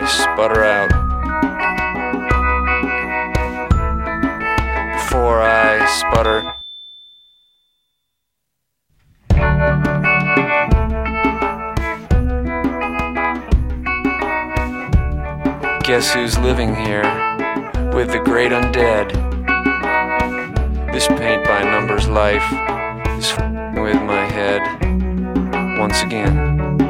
sputter out. Before I sputter. Guess who's living here with the great undead? This paint by numbers life is with my head once again.